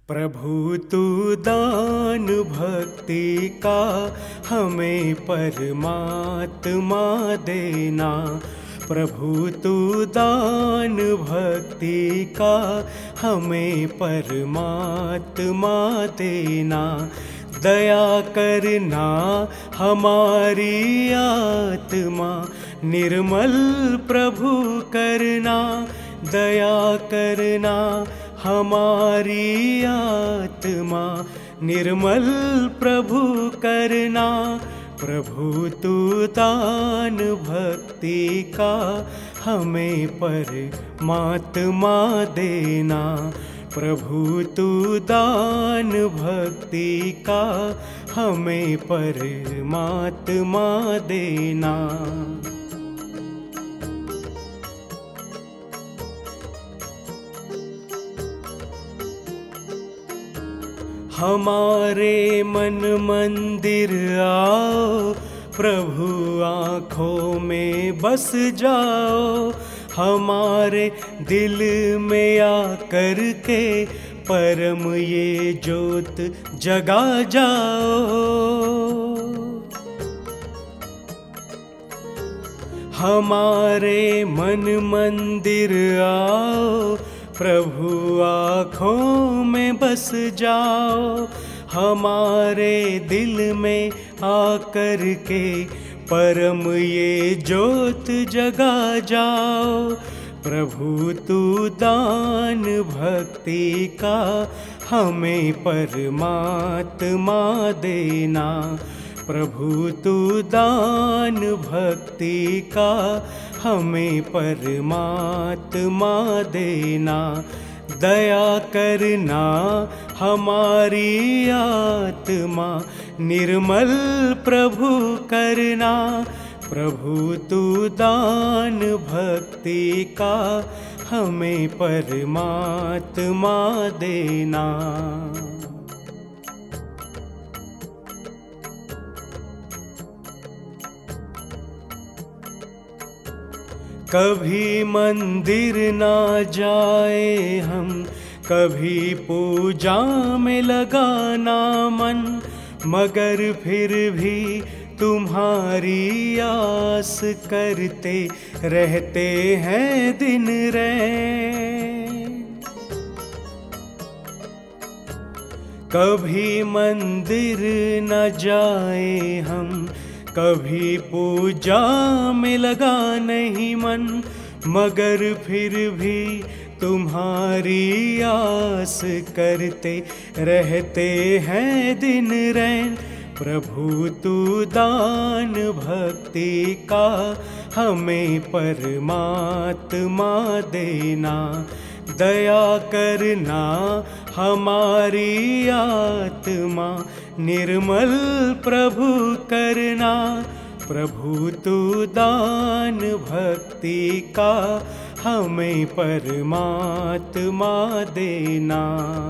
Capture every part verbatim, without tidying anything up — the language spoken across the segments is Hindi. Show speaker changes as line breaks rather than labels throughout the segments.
प्रभु तू दान भक्ति का हमें परमात्मा देना। प्रभु तू दान भक्ति का हमें परमात्मा देना। दया करना हमारी आत्मा निर्मल प्रभु करना। दया करना हमारी आत्मा निर्मल प्रभु करना। प्रभु तू दान भक्ति का हमें परमात्मा देना। प्रभु तू दान भक्ति का हमें परमात्मा देना। हमारे मन मंदिर आओ, प्रभु आँखों में बस जाओ। हमारे दिल में आकर के परम ये ज्योत जगा जाओ। हमारे मन मंदिर आओ, प्रभु आँखों में बस जाओ। हमारे दिल में आकर के परम ये ज्योत जगा जाओ। प्रभु तू दान भक्ति का हमें परमात्मा देना। प्रभु तू दान भक्ति का हमें परमात्मा देना। दया करना हमारी आत्मा निर्मल प्रभु करना। प्रभु तू दान भक्ति का हमें परमात्मा देना। कभी मंदिर ना जाए हम, कभी पूजा में लगाना मन, मगर फिर भी तुम्हारी आस करते रहते हैं दिन रैन। कभी मंदिर न जाए हम, कभी पूजा में लगा नहीं मन, मगर फिर भी तुम्हारी आस करते रहते हैं दिन रैन। प्रभु तू दान भक्ति का हमें परमात्मा देना। दया करना हमारी आत्मा निर्मल प्रभु करना। प्रभु तू दान भक्ति का हमें परमात्मा देना।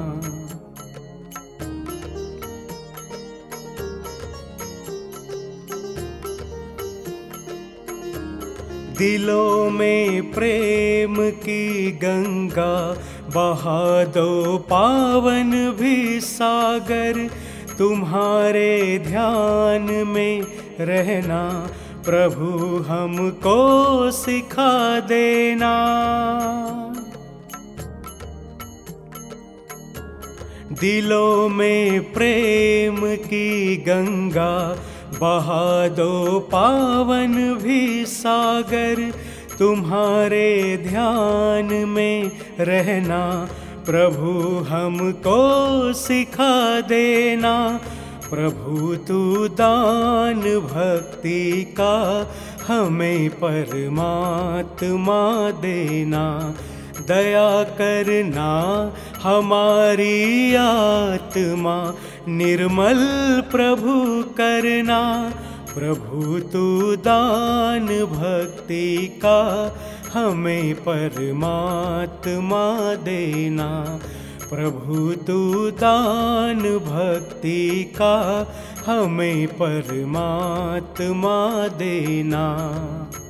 दिलों में प्रेम की गंगा बहा दो पावन भी सागर। तुम्हारे ध्यान में रहना प्रभु हमको सिखा देना। दिलों में प्रेम की गंगा बहा दो पावन भी सागर। तुम्हारे ध्यान में रहना प्रभु हमको सिखा देना। प्रभु तू दान भक्ति का हमें परमात्मा देना। दया करना हमारी आत्मा निर्मल प्रभु करना। प्रभु तू दान भक्ति का हमें परमात्मा देना। प्रभु तू दान भक्ति का हमें परमात्मा देना।